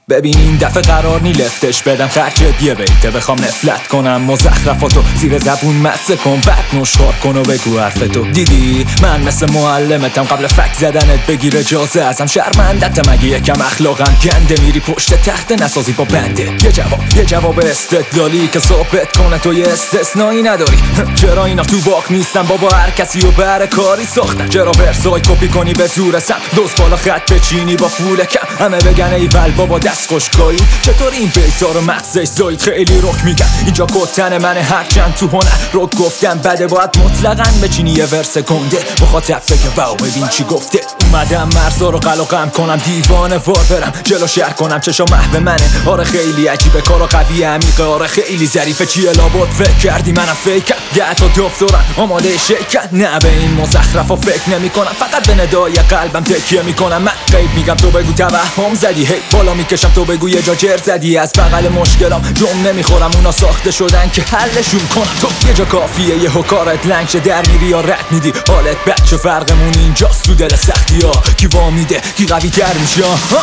ببین این دفعه قرار نی لفتش بدم خرجت یه بیته بخوام نفلت کنم مزخرفاتو زیر زبون مزه کن بعد نشخوار کن و بگو حرفتو. دیدی من مثل معلمتم قبل فک زدنت بگیر اجازه ازم شرمندت مگه یکم اخلاقم گنده میری پشت تخت نسازی با بنده. یه جواب استدلالی که ثابت کنه تو یه استثنایی نداری. چرا اینا تو باک نیستن بابا هر کسی و بر کاری ساختن. چرا ورسای کپی کنی به زور سم دوست بالا خط بچینی با پول کم همه بگن ایول بابا دست خوشگاهی. چطور این بیتا رو مغزش زاید خیلی رک میگن اینجا کتن منه هرچند تو هنر رک گفتم بده باید مطلقاً بچینی یه ورس گنده مخاطب بگه واو ببین چی گفته. اومدم مرزا رو قلقم کنم دیوانه وار برم جلو شهر کنم چشا محو منه. آره خیلی عجیبه کارا قوی عمیقه آره خیلی ظریفه چیه لابد فکر کردی منم فیکم 10 تا دفترم آماده شیکن. نه به این مزخرفا فکر نمی کنم فقط به ندای قلبم تکیه میکنم. من غیب میگم تو بگو توهم زدی هی بالا میکشم تو بگو یه جا جر زدی. از بغل مشکلام جم نمیخورم اونا ساخته شدن که حلشون کنم. تو یه جا کافیه یه حکارت لنگ شه در میری یا رد میدی حالت بچه فرقمون اینجاست تو دل سختی ها کی وامیده کی قوی تر میشه.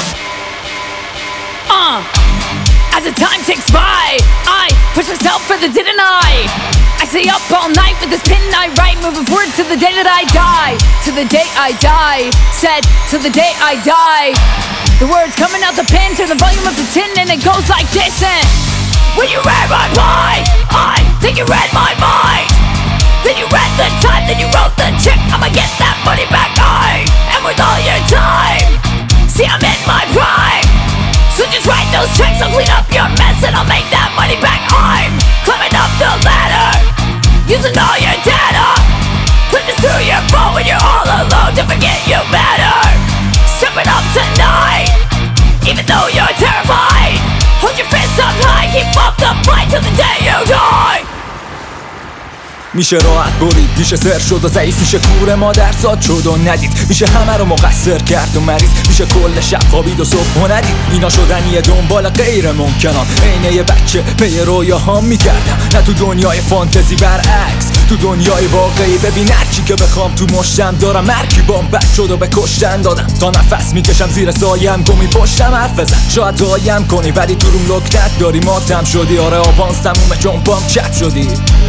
As the time ticks by, I push myself further, didn't I stay up all night with this pen I write, moving forward to the day that I die. To the day I die, said till the day I die. The words coming out the pen, turn the volume up to 10 and it goes like this. And when you read my mind, I think you read my mind. Then you read the time, then you wrote the check. I'ma get that money back, and with all your time, see I'm in my prime. So just write those checks, I'll clean up your mess and I'll make that money back. I'm climbing up the ladder, using all your data. Put this through your phone when you're all alone, to forget you better. Stepping up tonight, even though you're terrified. Hold your fists up high, keep up the fight till the day you die. میشه راحت برید میشه سر شد و ضعیف میشه کور مادر زاد شد و ندید میشه همه رو مقصر کرد و مریض میشه کل شب خوابید و صبح و ندید. اینا شدنیه دنبال غیر ممکنان عینه یه بچه پی رویاهام میکردم نه تو دنیای فانتزی برعکس تو دنیای واقعی. ببین هرچی که بخوام تو مشتم دارم مرکی بام بد شد و به کشتن دادم تا نفس میکشم زیر سایم گمی پشتم حرف بزن شاید دایم کنی ولی تو روم لکنت داری ماتم شدی. آره آبانس تمومه جنبام چپ شدی.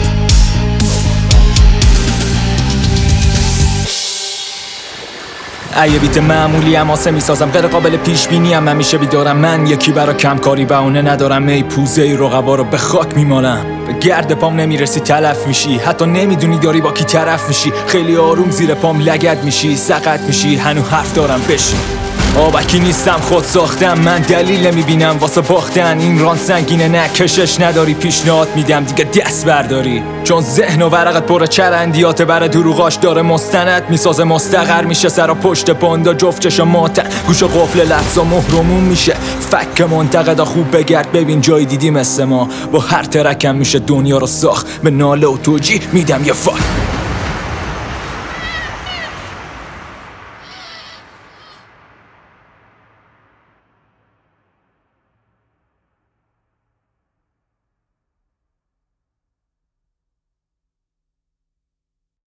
یه بیت معمولی اما سه میسازم غیر قابل پیش بینی ام همیشه بیدارم. من یکی برا کمکاری بهونه ندارم ای پوزه ای رقبا رو به خاک میمالم. به گرد پام نمیرسی تلف میشی حتی نمیدونی داری با کی طرف میشی. خیلی آروم زیر پام لگد میشی سقط میشی هنو حرف دارم بشی. آبکی نیستم خود ساختم من دلیل نمیبینم واسه باختن. این ران سنگینه نه کشش نداری پیشنهاد میدم دیگه دست برداری. چون ذهن و ورقت پر چرندیات بر دروغاش داره مستند میسازه مستقر میشه سر و پشت پاندا جفت چشم ماتن گوش و قفل لفظا مهرمون میشه. فک منتقدا خوب بگرد ببین جای دیدی مثل ما با هر ترکم میشه دنیا رو ساخت. به ناله و توجیه میدم یه فاک.